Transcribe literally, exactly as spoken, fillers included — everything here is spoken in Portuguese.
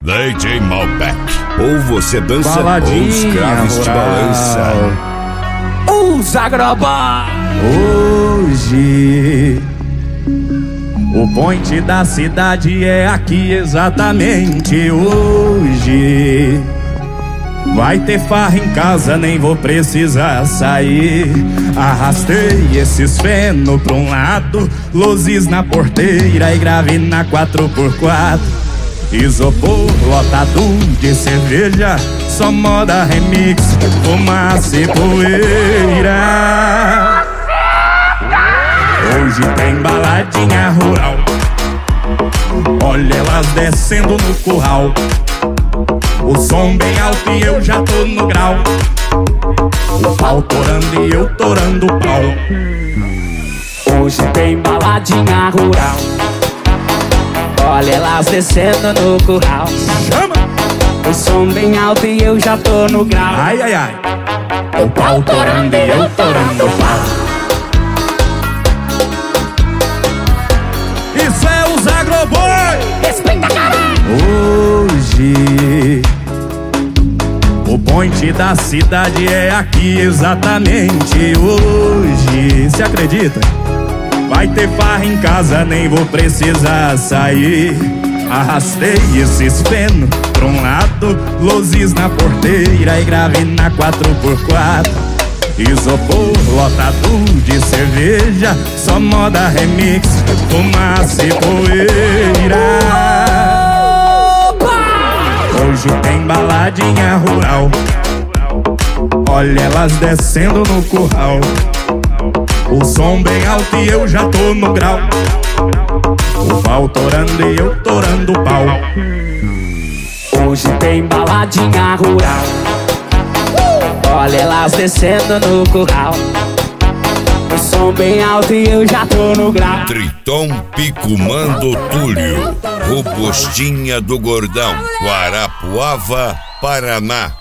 D J Malbec. Ou você dança Baladinha ou os craves te balançam. Os Agrobá. Hoje o point da cidade é aqui exatamente hoje. Vai ter farra em casa, nem vou precisar sair. Arrastei esses feno pra um lado, luzes na porteira e grave na quatro por quatro. Isopor lotado de cerveja, só moda remix, fumaça e poeira. Hoje tem baladinha rural, olha elas descendo no curral. O som bem alto e eu já tô no grau. O pau torando e eu torando o pau. Hoje tem baladinha rural, olha elas descendo no curral. Chama! O som bem alto e eu já tô no grau. Ai, ai, ai. O pau torando e eu torando o pau. Isso é os Agroboi! Respeita, caralho! Hoje o point da cidade é aqui exatamente hoje. Se acredita? Vai ter farra em casa, nem vou precisar sair. Arrastei esses feno pra um lado, luzes na porteira e grave na quatro por quatro. Isopor lotado de cerveja, só moda remix, fumaça e poeira. Hoje tem baladinha rural, olha elas descendo no curral. O som bem alto e eu já tô no grau. O pau torando e eu torando o pau. Hoje tem baladinha rural, olha elas descendo no curral. O som bem alto e eu já tô no grau. Triton Picumando Túlio, Robostinha do Gordão, Guarapuava, Paraná.